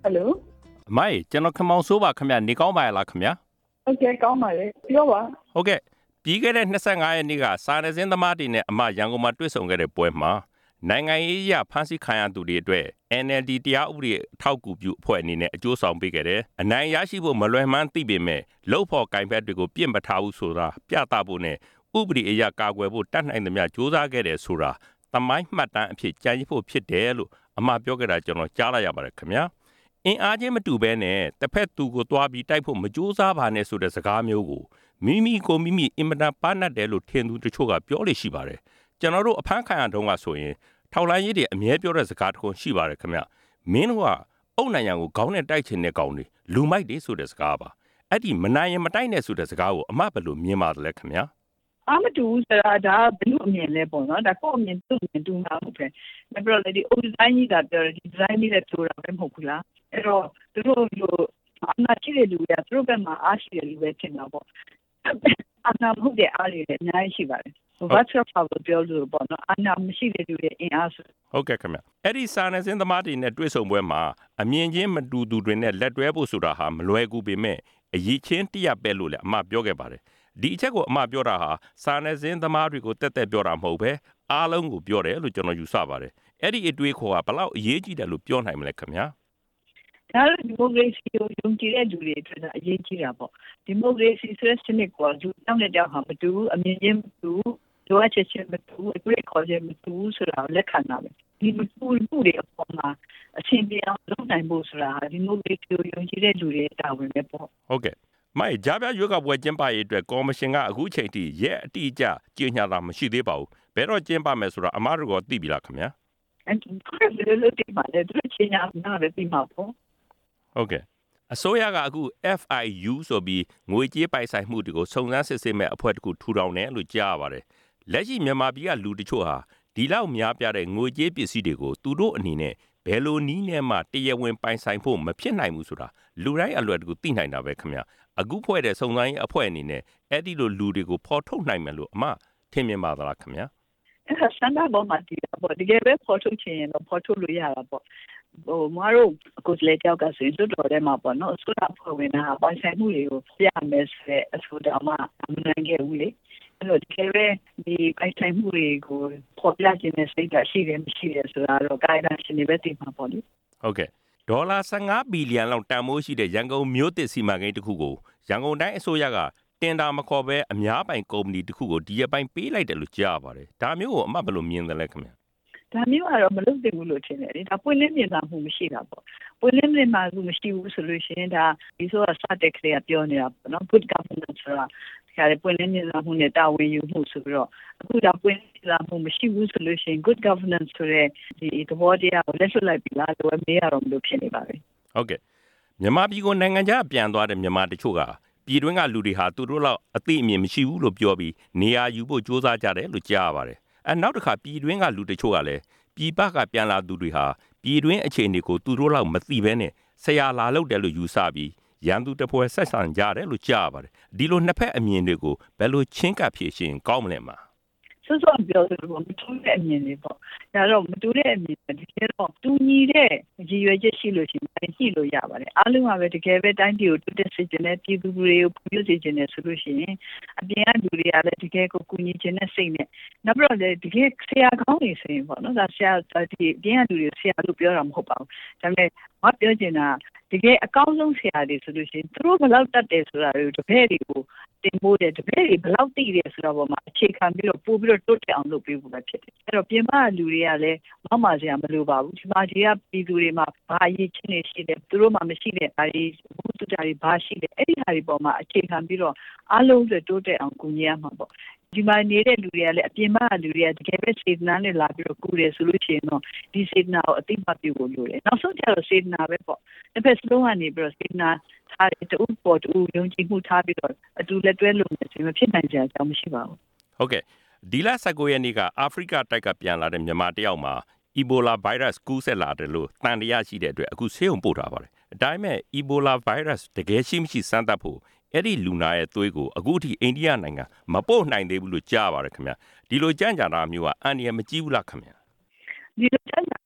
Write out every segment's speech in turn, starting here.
Hello မိုင်ကျွန်တော်ခမောင်ဆိုးပါခင်ဗျနေကောင်းပါလားခင်ဗျာ Okay ကောင်းပါလေပြောပါဟုတ်ကဲ့ပြီးခဲ့တဲ့25ရက်နေ့ကစာနယ်ဇင်းသမားတွေနဲ့အမရန်ကုန်မှာတွေ့ဆုံခဲ့တဲ့ပွဲမှာနိုင်ငံရေးအရဖမ်းဆီးခံရသူတွေအတွက် NLD တရားဥပဒေအထောက်အကူပြုအဖွဲ့အနေနဲ့အကျိုးဆောင်ပေးခဲ့တယ်အနိုင်ရရှိဖို့မလွယ်မှန်းသိပေမဲ့လှုပ်ဖို့ကင်ဖက်တွေကိုပြစ်မထားဘူးဆိုတာပြသဖို့နဲ့ဥပဒေအရကာကွယ်ဖို့တတ်နိုင်သမျှစ조사ခဲ့တယ်ဆိုတာသမိုင်းမှတ်တမ်းအဖြစ်ကြံ့ရစ်ဖို့ဖြစ်တယ်လို့အမပြောခဲ့တာကျွန်တော်ကြားလိုက်ရပါတယ်ခင်ဗျာအင်အားချင်းမတူဘဲနဲ့တစ်ဖက်သူကိုတွားပြီးတိုက်ဖို့မကြိုးစားပါနဲ့ဆိုတဲ့စကားမျိုးကိုမိမိကိုမိမိအင်မတန်ပါနတ်တယ်လို့ထင်သူတချို့ကပြောလို့ရှိပါတယ်ကျွန်တော်တို့အဖမ်းခံရတုန်းကဆိုရင်ထောက်လိုင်းရေးတွေအမြဲပြောတဲ့စကားတစ်ခုရှိပါတယ်ခင်ဗျမင်းတို့ကအုတ်နိုင်ရန်ကိုခေါင်းနဲ့တိုက်ချင်တဲ့ကောင်တွေလူမိုက်တွေဆိုတဲ့စကားပါအဲ့ဒီမနိုင်ရင်မတိုက်နဲ့ဆိုတဲ့စကားကိုအမဘယ်လိုမြင်ပါတယ်လဲခင်ဗျအားမတူဘူးဆိုတာဒါဘယ်လိုအမြင်လဲပေါ့နော်ဒါကိုယ့်အမြင်သူ့အမြင်တူမှာဟုတ်တယ်ဒါပြတော့လေဒီ old design ကြီးတာပြောတယ်ဒီ design ကြီးလည်းပြောတာပဲမဟုတ်ဘူးလားအဲ့တော့သူတို့လိုအနာရှိတဲ့လူတွေကသူတို့ဘက်မှာအားရှိတယ်လူပဲထင်တာပေါ့အနာမဟုတ်တဲ့အားတွေလည်းအများကြီးရှိပါတယ်ဘာသာဖောက်ပြောလို့ပေါ့နော်အနာမရှိတဲ့လူတွေအင်အားစုဟုတ်ကဲ့ခင်ဗျအဲ့ဒီစာနယ်ဇင်းသမားတွေနဲ့တွေ့ဆုံပွဲမှာအမြင်ချင်းမတူသူတွေနဲ့လက်တွဲဖို့ဆိုတာဟာမလွယ်ကူပေမဲ့အရေးချင်းတရပဲလို့လည်းအမပြောခဲ့ပါတယ်ဒီအချက်ကိုအမပြောတာဟာစာနယ်ဇင်းသမားတွေကိုတက်တက်ပြောတာမဟုတ်ပဲအားလုံးကိုပြောတယ်လို့ကျွန်တော်ယူဆပါတယ်အဲ့ဒီအတွေးခေါ်ကဘလောက်အရေးကြီးတယ်လို့ပြောနိုင်မလဲခင်ဗျာဒါဒီမိုကရေစီကိုယုံကြည်တဲ့လူတွေအတွက်အရေးကြီးတာပေါ့ဒီမိုကရေစီဆိုတဲ့စနစ်ကိုလူတောင်းတဲ့ကြောင့်ဟာမတူဘူးအမြင်ချင်းမတူလိုအပ်ချက်ချင်းမတူအတွေ့အခေါ်ချင်းမတူဆိုတာလက်ခံတာပဲဒီမတူမှုတွေအပေါ်မှာအရှင်းပြအောင်လုပ်နိုင်ဖို့ဆိုတာဒီမိုကရေစီကိုယုံကြည်တဲ့လူတွေတာဝန်ပဲပေါ့ဟုတ်ကဲ့မိုင်ကြားပြရွေးကောက်ပွဲကျင်းပရေးအတွက်ကော်မရှင်ကအခုချိန်ထိရက်အတိအကျကြေညာတာမရှိသေးပါဘူးဘယ်တော့ကျင်းပမယ်ဆိုတာအမားတို့ကသိပြီလားခင်ဗျာအဲ့ဒီလိုတိမှလည်းသူချင်းညာနားပဲပြီးမှာပေါ့ဟုတ်ကဲ့အစိုးရကအခု FIU ဆိုပြီးငွေကြေးပိုင်ဆိုင်မှုတွေကိုစုံစမ်းစစ်ဆေးမဲ့အဖွဲ့တစ်ခုထူထောင်တယ်လို့ကြားရပါတယ်လက်ရှိမြန်မာပြည်ကလူတချို့ဟာဒီလောက်များပြတဲ့ငွေကြေးပစ္စည်းတွေကိုသူတို့အနေနဲ့ဘယ်လိုနည်းနဲ့မှတရားဝင်ပိုင်ဆိုင်ဖို့မဖြစ်နိုင်ဘူးဆိုတာလူတိုင်းအလွယ်တကူသိနိုင်တာပဲခင်ဗျအခုဖွဲ့တဲ့စုံစမ်းရေးအဖွဲ့အနေနဲ့အဲ့ဒီလိုလူတွေကိုဖော်ထုတ်နိုင်မယ်လို့အမထင်မြင်ပါသလားခင်ဗျအဲ့ဒါစံတော်ပေါ်မှာတည်တာပေါ့တကယ်ပဲဖော်ထုတ်ချင်ရင်တော့ဖော်ထုတ်လို့ရတာပေါ့မတို့အခုလေကြောက်ကဆိုရင်တို့တော်ထဲမှာပေါ့နော်အစိုးရဖွဲ့ဝင်တာပိုင်ဆိုင်မှုတွေကိုပြမယ်ဆိုတဲ့အဆိုတော်မှမနိုင်ခဲ့ဘူးလေအဲ့တော့တကယ်ပဲဒီပိုင်ဆိုင်မှုတွေကိုဖော်ပြခြင်းနဲ့စိတ်ဓာတ်ရှိတယ်မရှိတယ်ဆိုတာတော့ကာယကရှင်တွေပဲသိမှာပေါ့လေဟုတ်ကဲ့ဒေါ်လာ15ဘီလီယံလောက်တန်ဖိုးရှိတဲ့ရန်ကုန်မြို့သစ်စီမံကိန်းတစ်ခုကိုရန်ကုန်တိုင်းအစိုးရကတင်တာမခေါ်ပဲအများပိုင်ကုမ္ပဏီတစ်ခုကိုဒီရက်ပိုင်းပေးလိုက်တယ်လို့ကြားပါတယ်ဒါမျိုးကိုအမဘယ်လိုမြင်တယ်လဲခင်ဗျဒါမျိုးကတော့မလုပ်သင့်ဘူးလို့ထင်တယ်လေဒါပွင့်လင်းမြင်သာမှုမရှိတာပေါ့ပွင့်လင်းမြင်သာမှုမရှိဘူးဆိုလို့ရှိရင်ဒါဒီဆိုစတဲ့ခရီးပြောနေတာပေါ့နော် good governance ဆိုတာဒါလည်းပွင့်လင်းမြင်သာမှုနဲ့တာဝန်ယူမှုဆိုပြီးတော့အခုဒါပွင့်လင်းမြင်သာမှုမရှိဘူးဆိုလို့ရှိရင် good governance ဆိုတဲ့ဒီသဘောတရားကိုလက်လွတ်လိုက်ပြီလားလို့မေးရတော့မလို့ဖြစ်နေပါပဲဟုတ်ကဲ့မြန်မာပြည်ကိုနိုင်ငံခြားပြန်သွားတဲ့မြန်မာတချို့ကပြည်တွင်းကလူတွေဟာသူတို့လောက်အသိအမြင်မရှိဘူးလို့ပြောပြီးနေရာယူဖို့စ조사ကြတယ်လို့ကြားရပါတယ်နောက်တစ်ခါပြည်တွင်းကလူတချို့ကလည်းပြည်ပကပြန်လာသူတွေဟာပြည်တွင်းအခြေအနေကိုသူတို့လောက်မသိဘဲနဲ့ဆရာလာလုပ်တယ်လို့ယူဆပြီးရန်သူတပွဲဆက်ဆံကြတယ်လို့ကြားရပါတယ်ဒီလိုနှစ်ဖက်အမြင်တွေကိုဘယ်လိုချင်းကပ်ဖြေရှင်းကောင်းမလဲမှာဆိုတော့ပြောသလိုမတူတဲ့အမြင်တွေပေါ့ဒါတော့မတူတဲ့အမြင်တွေတကယ်တော့တူညီတဲ့ရည်ရွယ်ချက်ရှိလို့ရှိရင်ညှိလို့ရပါတယ်အားလုံးကပဲတကယ်ပဲတိုင်းပြည်ကိုတိုးတက်စေချင်တဲ့ပြည်သူတွေကိုဖွံ့ဖြိုးစေချင်တဲ့ဆိုလို့ရှိရင်အပြင်ကလူတွေကလည်းတကယ်ကိုကူညီချင်တဲ့စိတ်နဲ့နောက်ပြီးတော့လည်းတကယ်ဆရာကောင်းနေဆိုရင်ပေါ့နော်ဒါဆရာဒီအပြင်ကလူတွေဆရာလို့ပြောတာမဟုတ်ပါဘူးဒါပေမဲ့မပြောချင်တာတကယ်အကောင်းဆုံးဆရာတွေဆိုလို့ရှိရင်သူတို့ဘယ်လောက်တတ်တယ်ဆိုတာတွေကိုတပည့်တွေကိုတင်ဖို့တဲ့တပည့်တွေဘယ်လောက်သိတယ်ဆိုတာပေါ်မှာအခြေခံပြီးတော့ပို့ပြီးတော့တိုးတက်အောင်လုပ်ပေးဖို့ပဲဖြစ်တယ်အဲ့တော့ပြင်ပလူတွေကလည်းမဆရာမလိုပါဘူးဒီမှာဒီကပြည်သူတွေမှာဘာအရေးချင်းနေရှိတယ်သူတို့မှမရှိတဲ့ဒါတွေဘုသူတာတွေဘာရှိတယ်အဲ့ဒီဟာတွေပေါ်မှာအခြေခံပြီးတော့အားလုံးအတွက်တိုးတက်အောင်ကူညီရမှာပေါ့ဒီမှာနေတဲ့လူတွေကလည်းအပြင်မှာလူတွေကတကယ်ပဲစေတနာနဲ့လာပြီးတော့ကူတယ်ဆိုလို့ရှိရင်တော့ဒီစေတနာကိုအသိမှတ်ပြုဖို့လိုတယ်နောက်ဆုံးကျတော့စေတနာပဲပေါ့တစ်ဖက်စလုံးကနေပြီးတော့စေတနာထားတဲ့တူပေါ်တူယုံကြည်မှုထားပြီးတော့အတူလက်တွဲလုပ်နေတယ်မဖြစ်နိုင်ကြအကြောင်းမရှိပါဘူးဟုတ်ကဲ့ဒီလ19ရက်နေ့ကအာဖရိကတိုက်ကပြန်လာတဲ့မြန်မာတယောက်မှာအီဘိုလာဗိုင်းရပ်စ်ကူးစက်လာတယ်လို့တန်တရားရှိတဲ့အတွက်အခုဆေးရုံပို့ထားပါတယ်အတိုင်းမဲ့အီဘိုလာဗိုင်းရပ်စ်တကယ်ရှိမရှိစမ်းသပ်ဖို့အဲ့ဒီလူနာရဲ့သွေးကိုအခုထိအိန္ဒိယနိုင်ငံမပို့နိုင်သေးဘူးလို့ကြားပါတယ်ခင်ဗျဒီလိုကြမ်းကြတာမျိုးကအန္တရာယ်မကြီးဘူးလားခင်ဗျဒီလိုကြမ်းကြ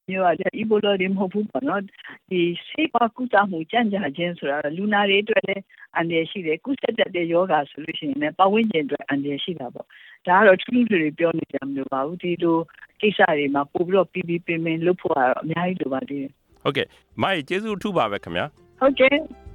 မျိုးကလည်း Ebola တွေမဟုတ်ဘူးပေါ့နော်ဒီဆေးပါကုသမှုကြံ့ကြာခြင်းဆိုတာလူနာတွေအတွက်လည်းအန္တရာယ်ရှိတယ်ကုသတတ်တဲ့ယောဂါဆိုလို့ရှိရင်လည်းပတ်ဝန်းကျင်အတွက်အန္တရာယ်ရှိတာပေါ့ဒါကတော့ထူးထူးတွေပြောနေကြမလို့ပါဘူးဒီလိုကိစ္စတွေမှာပို့ပြီးတော့ပြီးပြီးပင်ပင်လုပ်ဖို့ကတော့အများကြီးလိုပါသေးတယ်ဟုတ်ကဲ့မိုင်ကျေးဇူးအထူးပါပဲခင်ဗျာဟုတ်ကဲ့